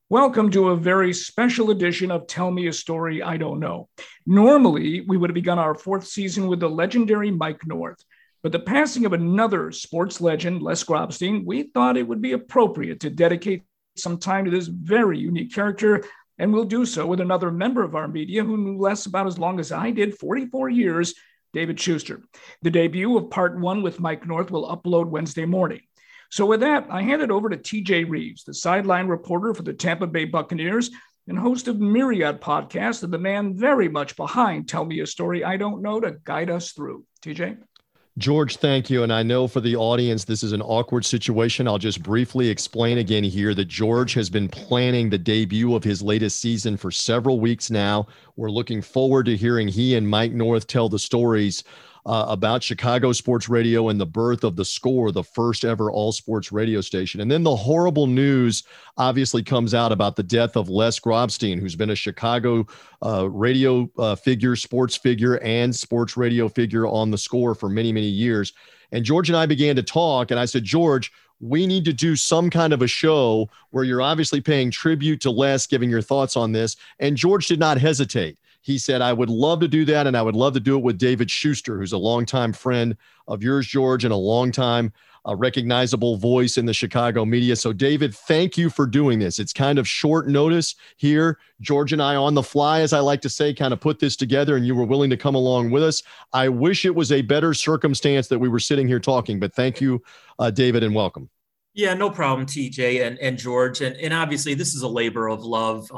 Welcome to a very special edition of Tell Me a Story I Don't Know. Normally, we would have begun our fourth season with the legendary Mike North, but the passing of another sports legend, Les Grobstein, we thought it would be appropriate to dedicate some time to this very unique character, and we'll do so with another member of our media who knew Les about as long as I did, 44 years, David Schuster. The debut of part one with Mike North will upload Wednesday morning. So with that, I hand it over to TJ Reeves, the sideline reporter for the Tampa Bay Buccaneers and host of Myriad Podcast, and the man very much behind Tell Me a Story I Don't Know to guide us through. TJ? George, thank you. And I know for the audience, this is an awkward situation. I'll just briefly explain again here that George has been planning the debut of his latest season for several weeks now. We're looking forward to hearing he and Mike North tell the stories about Chicago sports radio and the birth of The Score, the first ever all sports radio station. And then the horrible news obviously comes out about the death of Les Grobstein, who's been a Chicago radio figure, sports figure, and sports radio figure on The Score for many, many years. And George and I began to talk, and I said, George, we need to do some kind of a show where you're obviously paying tribute to Les, giving your thoughts on this. And George did not hesitate. He said, I would love to do that, and I would love to do it with David Schuster, who's a longtime friend of yours, George, and a longtime recognizable voice in the Chicago media. So, David, thank you for doing this. It's kind of short notice here. George and I, on the fly, as I like to say, kind of put this together, and you were willing to come along with us. I wish it was a better circumstance that we were sitting here talking, but thank you, David, and welcome. Yeah, no problem, TJ and George. And obviously, this is a labor of love.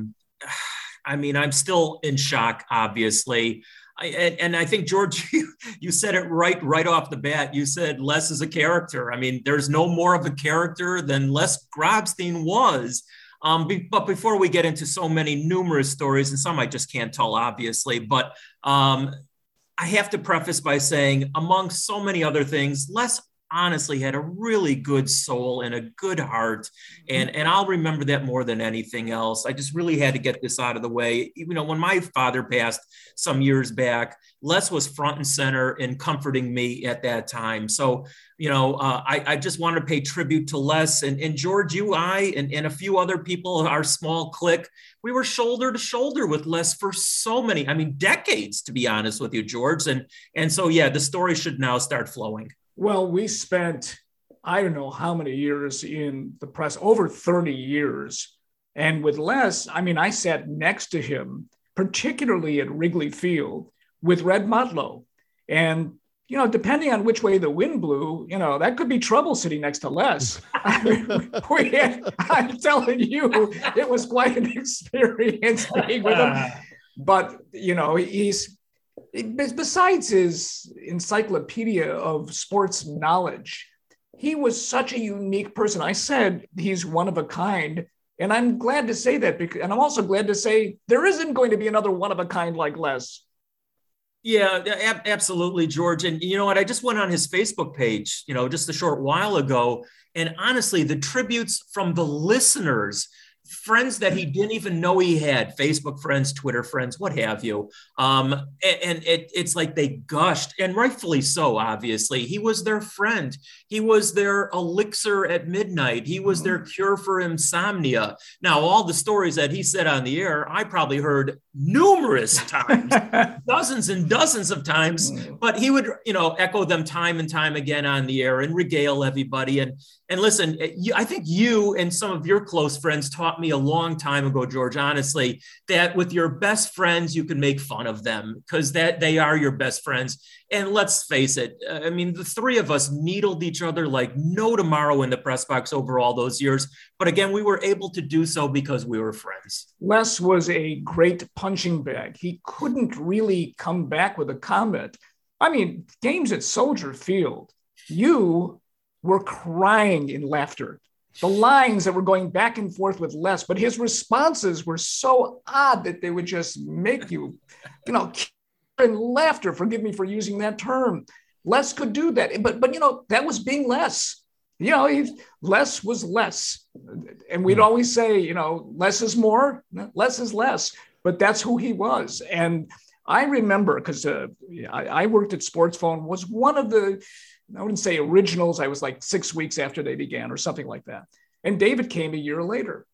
I mean, I'm still in shock, obviously. And I think, George, you said it right off the bat. You said Les is a character. I mean, there's no more of a character than Les Grobstein was. But before we get into so many numerous stories, and some I just can't tell, obviously, but I have to preface by saying, among so many other things, Les honestly had a really good soul and a good heart. And I'll remember that more than anything else. I just really had to get this out of the way. You know, when my father passed some years back, Les was front and center in comforting me at that time. So, you know, I just want to pay tribute to Les and George, you, I, and a few other people, our small clique. We were shoulder to shoulder with Les for so many, decades, to be honest with you, George. And so, yeah, the story should now start flowing. Well, we spent, I don't know how many years in the press, over 30 years. And with Les, I sat next to him, particularly at Wrigley Field with Red Motlow. And, you know, depending on which way the wind blew, you know, that could be trouble sitting next to Les. I'm telling you, it was quite an experience being with him. But, you know, besides his encyclopedia of sports knowledge, he was such a unique person. I said he's one of a kind, and I'm glad to say that, and I'm also glad to say there isn't going to be another one of a kind like Les. Yeah, absolutely, George. And you know what? I just went on his Facebook page, you know, just a short while ago, and honestly, the tributes from the listeners, friends that he didn't even know he had, Facebook friends, Twitter friends, what have you. And it's like they gushed, and rightfully so, obviously. He was their friend. He was their elixir at midnight. He was their cure for insomnia. Now, all the stories that he said on the air, I probably heard numerous times, dozens and dozens of times, but he would, you know, echo them time and time again on the air and regale everybody. And listen, I think you and some of your close friends taught me a long time ago, George, honestly, that with your best friends, you can make fun of them because that they are your best friends. And let's face it, I mean, the three of us needled each other like no tomorrow in the press box over all those years. But again, we were able to do so because we were friends. Les was a great punching bag. He couldn't really come back with a comment. I mean, games at Soldier Field, you were crying in laughter. The lines that were going back and forth with Les, but his responses were so odd that they would just make you, you know, in laughter. Forgive me for using that term. Les could do that, but you know, that was being Les. You know, Les was Les, and we'd always say, you know, less is more, less is less. But that's who he was, and I remember because I worked at Sports Phone, was one of the, I wouldn't say originals. I was like 6 weeks after they began or something like that. And David came a year later.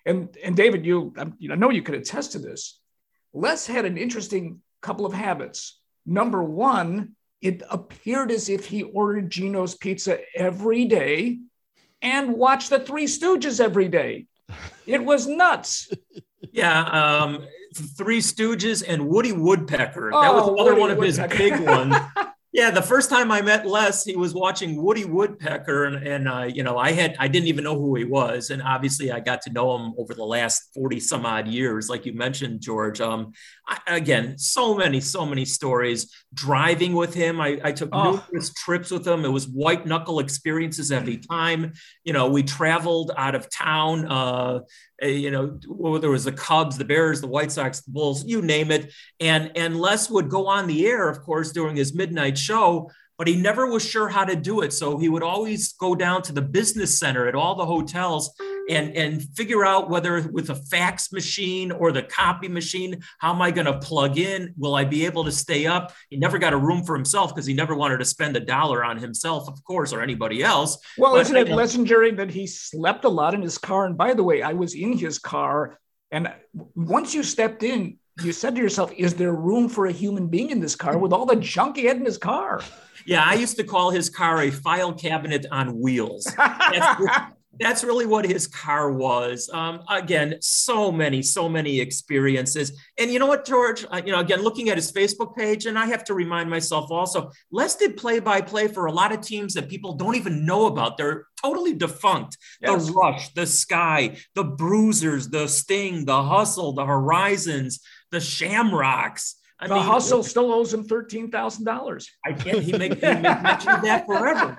And David, I know you could attest to this. Les had an interesting couple of habits. Number one, it appeared as if he ordered Gino's Pizza every day and watched the Three Stooges every day. It was nuts. Yeah, Three Stooges and Woody Woodpecker. That was another one of his big ones. Yeah, the first time I met Les, he was watching Woody Woodpecker, and I didn't even know who he was, and obviously I got to know him over the last 40 some odd years, like you mentioned, George. Again, so many stories. Driving with him, I took numerous trips with him. It was white knuckle experiences every time. We traveled out of town. There was the Cubs, the Bears, the White Sox, the Bulls, you name it. And Les would go on the air, of course, during his midnight show, but he never was sure how to do it. So he would always go down to the business center at all the hotels and figure out whether with a fax machine or the copy machine, how am I going to plug in? Will I be able to stay up? He never got a room for himself because he never wanted to spend $1 on himself, of course, or anybody else. Well, isn't it legendary that he slept a lot in his car? And by the way, I was in his car, and once you stepped in, you said to yourself, is there room for a human being in this car with all the junk he had in his car? Yeah, I used to call his car a file cabinet on wheels. That's really what his car was. Again, so many experiences. And you know what, George? Again, looking at his Facebook page, and I have to remind myself also, Les did play-by-play for a lot of teams that people don't even know about. They're totally defunct. Yes. The Rush, the Sky, the Bruisers, the Sting, the Hustle, the Horizons, the Shamrocks. The Hustle still owes him $13,000. I can't. He make mention of that forever.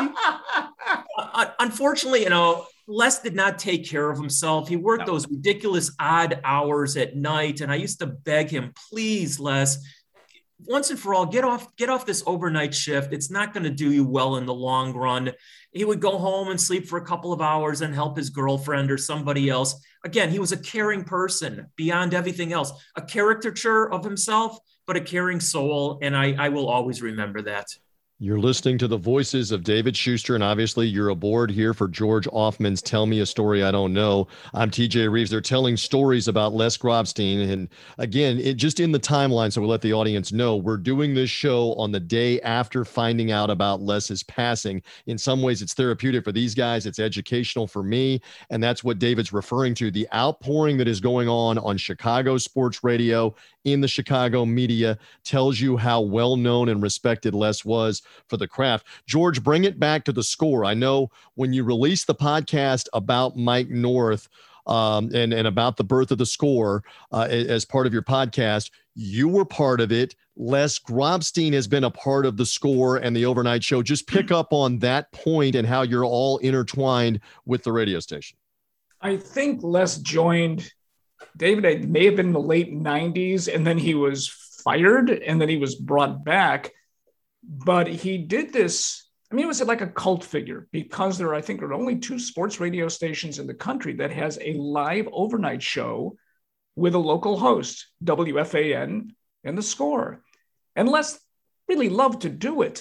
Unfortunately, Les did not take care of himself. He worked those ridiculous odd hours at night, and I used to beg him, please, Les, once and for all, get off this overnight shift. It's not going to do you well in the long run. He would go home and sleep for a couple of hours and help his girlfriend or somebody else. Again, he was a caring person beyond everything else, a caricature of himself, but a caring soul. And I will always remember that. You're listening to the voices of David Schuster, and obviously you're aboard here for George Offman's Tell Me a Story I Don't Know. I'm TJ Reeves. They're telling stories about Les Grobstein. And again, just in the timeline, so we'll let the audience know, we're doing this show on the day after finding out about Les's passing. In some ways, it's therapeutic for these guys. It's educational for me. And that's what David's referring to, the outpouring that is going on Chicago sports radio, in the Chicago media, tells you how well-known and respected Les was for the craft. George, bring it back to the score. I know when you released the podcast about Mike North and about the birth of the score as part of your podcast, you were part of it. Les Grobstein has been a part of the score and the overnight show. Just pick up on that point and how you're all intertwined with the radio station. I think Les joined, David, it may have been in the late 90s, and then he was fired, and then he was brought back. But he did this, it was like a cult figure, because there are only 2 sports radio stations in the country that has a live overnight show with a local host, WFAN and The Score. And Les really loved to do it.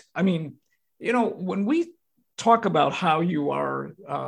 When we talk about how you are,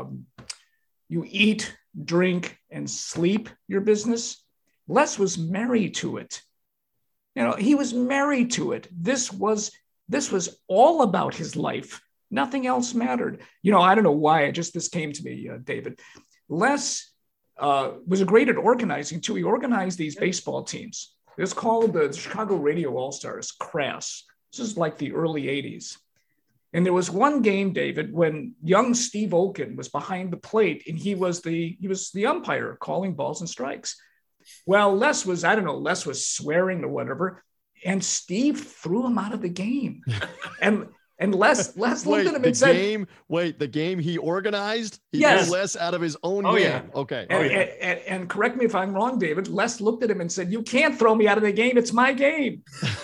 you eat, drink, and sleep your business, Les was married to it. He was married to it. This was all about his life. Nothing else mattered. I don't know why. This came to me, David. Les was great at organizing too. He organized these baseball teams. It was called the Chicago Radio All-Stars, CRAS. This is like the early 80s. And there was one game, David, when young Steve Olkin was behind the plate, and he was the umpire calling balls and strikes. Well, Les was swearing or whatever, and Steve threw him out of the game. And Les looked at him and said, the game he organized? He yes. threw Les out of his own game. Yeah. Okay. And correct me if I'm wrong, David, Les looked at him and said, you can't throw me out of the game. It's my game.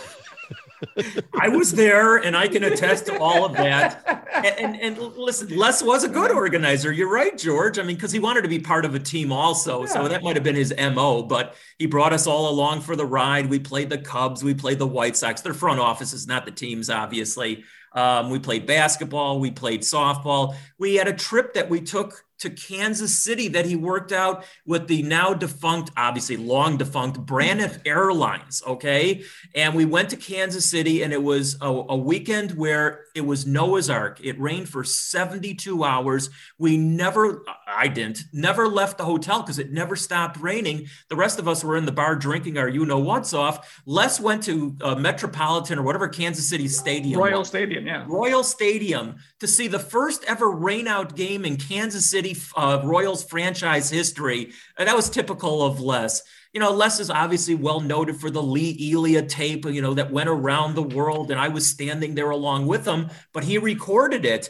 I was there, and I can attest to all of that. And listen, Les was a good organizer. You're right, George. Because he wanted to be part of a team also. Yeah. So that might have been his MO, but he brought us all along for the ride. We played the Cubs. We played the White Sox. Their front offices, not the teams, obviously. We played basketball. We played softball. We had a trip that we took to Kansas City that he worked out with the now defunct, obviously long defunct Braniff Airlines. Okay. And we went to Kansas City, and it was a weekend where it was Noah's Ark. It rained for 72 hours. I never left the hotel because it never stopped raining. The rest of us were in the bar drinking our you-know-whats off. Les went to Metropolitan or whatever Kansas City Stadium. Royal Stadium, yeah. Royal Stadium to see the first ever rainout game in Kansas City Royals franchise history. And that was typical of Les. Les is obviously well noted for the Lee Elia tape, that went around the world, and I was standing there along with him, but he recorded it.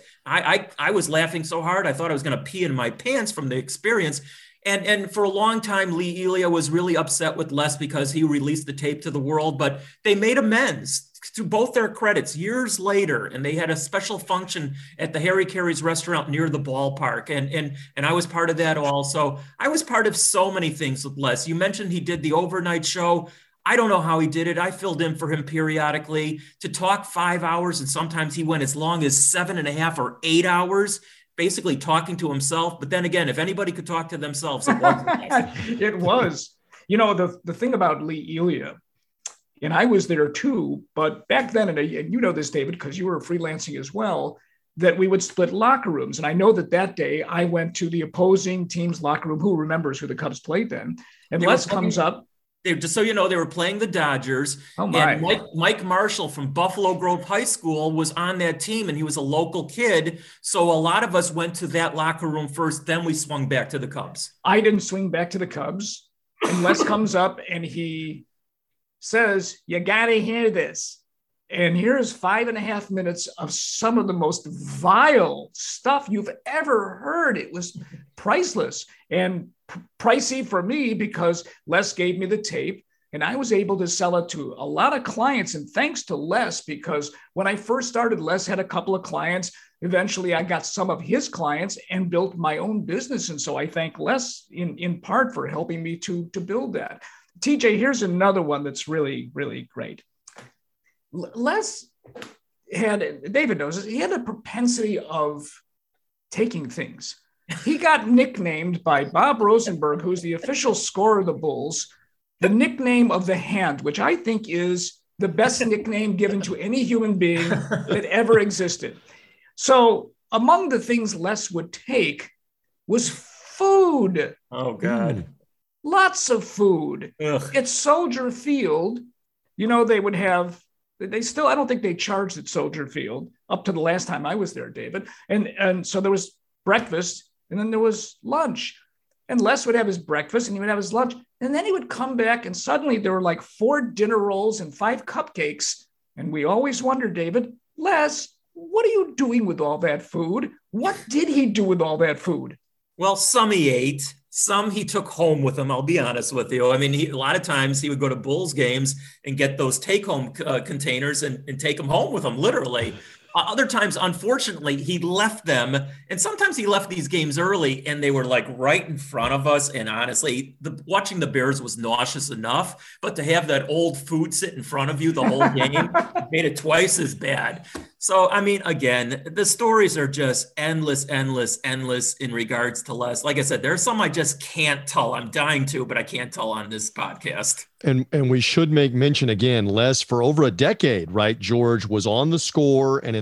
I was laughing so hard, I thought I was going to pee in my pants from the experience. And for a long time, Lee Elia was really upset with Les because he released the tape to the world, but they made amends to both their credits years later. And they had a special function at the Harry Caray's restaurant near the ballpark. And I was part of that also. I was part of so many things with Les. You mentioned he did the overnight show. I don't know how he did it. I filled in for him periodically to talk 5 hours. And sometimes he went as long as 7.5 or 8 hours, basically talking to himself. But then again, if anybody could talk to themselves, it was. It was. The thing about Lee Elia, and I was there too, but back then, and you know this, David, because you were freelancing as well, that we would split locker rooms. And I know that day I went to the opposing team's locker room. Who remembers who the Cubs played then? And Les comes up. Just so you know, they were playing the Dodgers. Oh my. And Mike Marshall from Buffalo Grove High School was on that team, and he was a local kid. So a lot of us went to that locker room first, then we swung back to the Cubs. I didn't swing back to the Cubs. And Les comes up and he says, "You got to hear this." And here's 5.5 minutes of some of the most vile stuff you've ever heard. It was priceless and pricey for me because Les gave me the tape and I was able to sell it to a lot of clients. And thanks to Les, because when I first started, Les had a couple of clients. Eventually, I got some of his clients and built my own business. And so I thank Les in part for helping me to build that. TJ, here's another one that's really, really great. Les had, David knows this, he had a propensity of taking things. He got nicknamed by Bob Rosenberg, who's the official scorer of the Bulls, the nickname of the Hand, which I think is the best nickname given to any human being that ever existed. So among the things Les would take was food. Oh, God. Lots of food. Ugh. At Soldier Field, they would have, I don't think they charged at Soldier Field up to the last time I was there, David. And so there was breakfast and then there was lunch. And Les would have his breakfast and he would have his lunch. And then he would come back and suddenly there were like 4 dinner rolls and 5 cupcakes. And we always wondered, David, Les, what are you doing with all that food? What did he do with all that food? Well, some he ate. Some he took home with him, I'll be honest with you. I mean, a lot of times he would go to Bulls games and get those take-home containers and take them home with him, literally. Other times, unfortunately, he left them. And sometimes he left these games early and they were like right in front of us. And honestly, watching the Bears was nauseous enough. But to have that old food sit in front of you the whole game made it twice as bad. So, I mean, again, the stories are just endless in regards to Les. Like I said, there's some I just can't tell. I'm dying to, but I can't tell on this podcast. And we should make mention again, Les, for over a decade, right? George was on the score and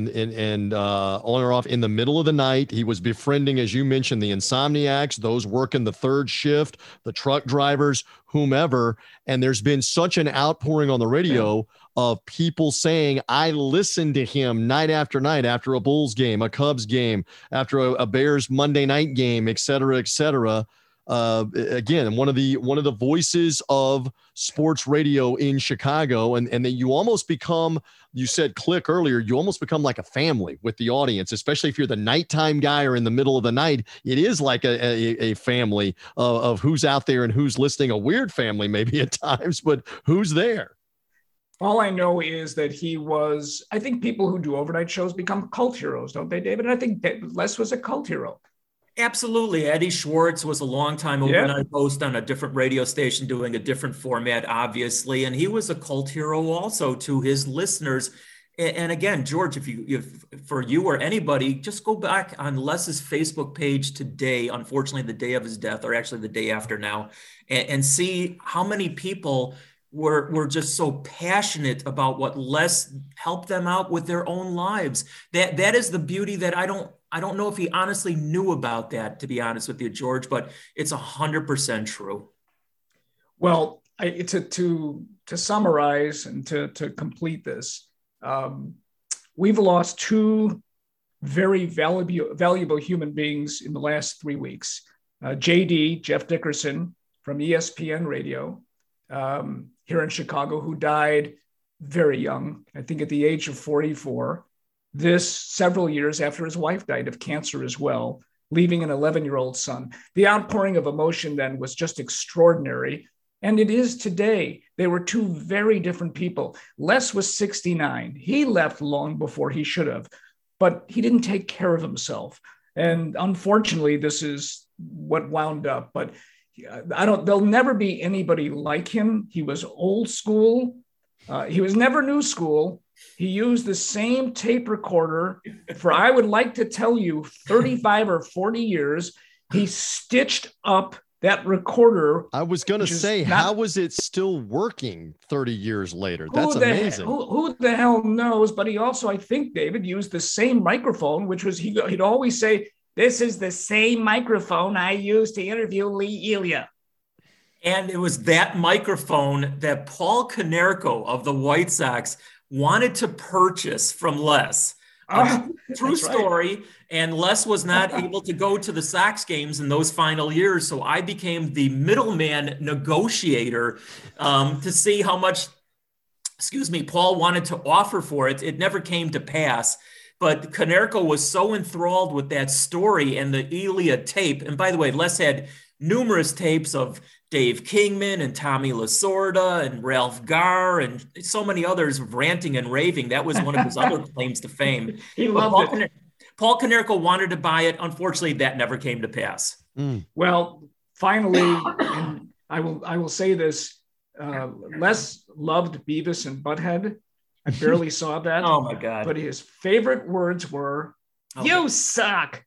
on or off in the middle of the night. He was befriending, as you mentioned, the insomniacs, those working the third shift, the truck drivers, whomever. And there's been such an outpouring on the radio of people saying, I listened to him night after night after a Bulls game, a Cubs game, after a Bears Monday night game, et cetera, et cetera. Again, one of the voices of sports radio in Chicago, and then you almost become, you said click earlier, you almost become like a family with the audience, especially if you're the nighttime guy or in the middle of the night. It is like a family of who's out there and who's listening, a weird family maybe at times, but who's there. All I know is that I think people who do overnight shows become cult heroes, don't they, David? And I think Les was a cult hero. Absolutely. Eddie Schwartz was a longtime overnight host on a different radio station doing a different format, obviously. And he was a cult hero also to his listeners. And again, George, if for you or anybody, just go back on Les's Facebook page today, unfortunately, the day of his death, or actually the day after now, and see how many people were just so passionate about what Les helped them out with their own lives. That is the beauty that I don't know if he honestly knew about that, to be honest with you, George, but it's 100% true. Well, to summarize and to complete this, we've lost two very valuable human beings in the last 3 weeks. JD, Jeff Dickerson from ESPN Radio here in Chicago, who died very young, I think at the age of 44. This several years after his wife died of cancer as well, leaving an 11-year-old son. The outpouring of emotion then was just extraordinary. And it is today. They were two very different people. Les was 69. He left long before he should have, but he didn't take care of himself. And unfortunately, this is what wound up. But there'll never be anybody like him. He was old school. He was never new school. He used the same tape recorder for, I would like to tell you, 35 or 40 years. He stitched up that recorder. I was going to say, how was it still working 30 years later? That's amazing. Who the hell knows? But he also, I think, David, used the same microphone, which was, he'd always say, "This is the same microphone I used to interview Lee Elia." And it was that microphone that Paul Konerko of the White Sox wanted to purchase from Les. True story. Right. And Les was not able to go to the Sox games in those final years. So I became the middleman negotiator to see how much, Paul wanted to offer for it. It never came to pass. But Konerko was so enthralled with that story and the Elia tape. And by the way, Les had numerous tapes of Dave Kingman and Tommy Lasorda and Ralph Garr and so many others ranting and raving. That was one of his other claims to fame. He loved it. Paul Konerko wanted to buy it. Unfortunately, that never came to pass. Well, finally, and I will say this, Les loved Beavis and Butthead. I barely saw that. Oh my God. But his favorite words were, "You suck."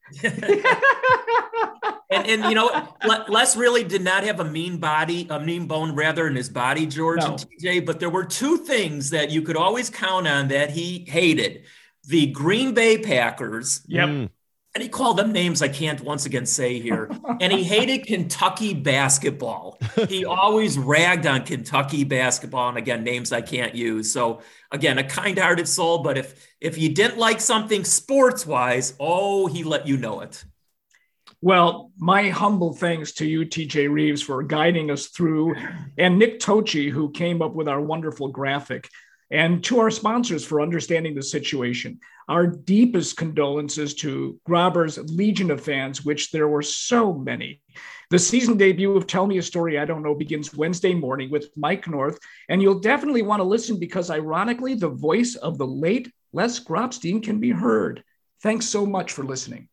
And you know, Les really did not have a mean bone rather in his body, George and TJ, but there were two things that you could always count on that he hated. The Green Bay Packers. Yep. And he called them names I can't once again say here. And he hated Kentucky basketball. He always ragged on Kentucky basketball. And again, names I can't use. So again, a kind-hearted soul. But if you didn't like something sports-wise, he let you know it. Well, my humble thanks to you, TJ Reeves, for guiding us through, and Nick Tochi, who came up with our wonderful graphic, and to our sponsors for understanding the situation. Our deepest condolences to Grobber's legion of fans, which there were so many. The season debut of Tell Me a Story I Don't Know begins Wednesday morning with Mike North, and you'll definitely want to listen because, ironically, the voice of the late Les Grobstein can be heard. Thanks so much for listening.